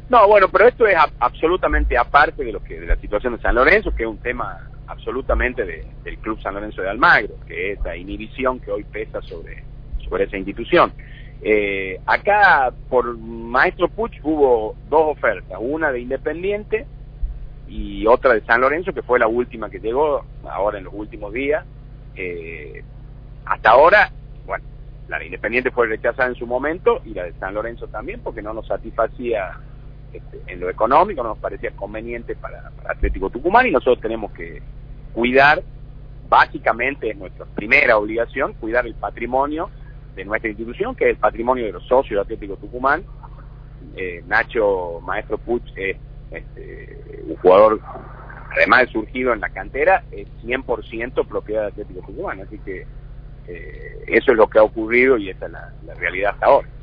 No, bueno, pero esto es absolutamente aparte de la situación de San Lorenzo, que es un tema absolutamente del Club San Lorenzo de Almagro, que es esa inhibición que hoy pesa sobre esa institución. Acá, por Maestro Puch, hubo dos ofertas, una de Independiente y otra de San Lorenzo, que fue la última que llegó ahora en los últimos días. Hasta ahora, bueno, la de Independiente fue rechazada en su momento y la de San Lorenzo también, porque no nos satisfacía en lo económico, no nos parecía conveniente para Atlético Tucumán, y nosotros tenemos que cuidar, básicamente es nuestra primera obligación, cuidar el patrimonio de nuestra institución, que es el patrimonio de los socios de Atlético Tucumán. Nacho Maestro Puch es un jugador, además de surgido en la cantera, es 100% propiedad de Atlético Tucumán, así que eso es lo que ha ocurrido y esa es la realidad hasta ahora.